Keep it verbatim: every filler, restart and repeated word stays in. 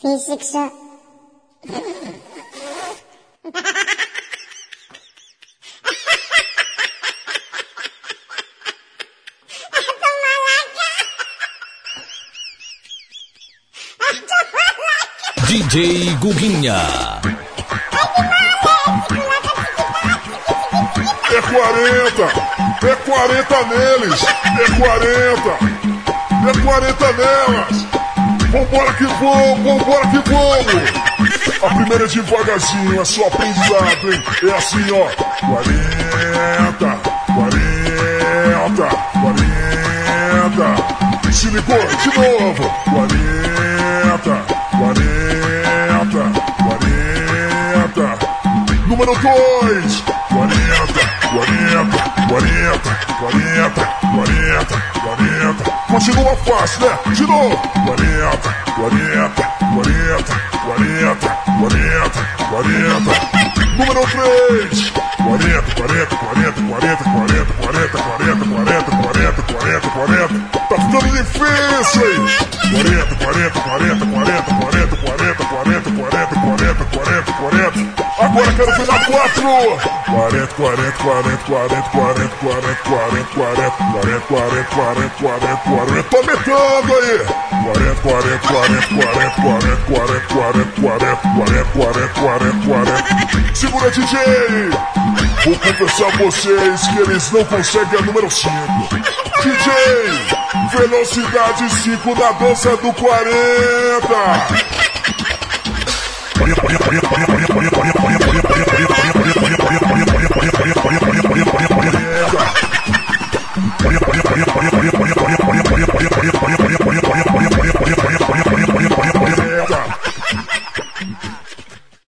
Finge que já... D J Guguinha. É quarenta, é quarenta neles, é quarenta, é quarenta nelas. Vambora que vamos, vambora que vamos. A primeira é devagarzinho, é só aprendizado, hein? É assim, ó. quarenta, quarenta, quarenta. Se ligou? De novo. quarenta, quarenta, quarenta. Número dois. quarenta, quarenta, quarenta, quarenta, quarenta, quarenta. Continua fácil, né? De novo. quarenta, quarenta, quarenta, quarenta, quarenta, quarenta. Número três. quarenta, quarenta, quarenta, quarenta, quarenta, quarenta, quarenta, quarenta, quarenta, quarenta, quarenta. Tá ficando difícil, hein? quarenta, quarenta, quarenta, quarenta, quarenta, quarenta, quarenta, quarenta, quarenta, quarenta, quarenta. Agora quero ver na quatro. quarenta, quarenta, quarenta, quarenta, quarenta, quarenta, quarenta, quarenta, quarenta, quarenta, quarenta, quarenta. Tô aumentando aí. quarenta, quarenta, quarenta, quarenta, quarenta, quarenta, quarenta, quarenta, quarenta, quarenta, quarenta. Segura, D J. Vou confessar a vocês que eles não conseguem a número cinco. D J, velocidade cinco na dança do quarenta. Quarenta, quarenta, quarenta, quarenta, quarenta, quarenta, quarenta, quarenta, quarenta, quarenta, quarenta, quarenta, quarenta, quarenta, quarenta, quarenta, quarenta,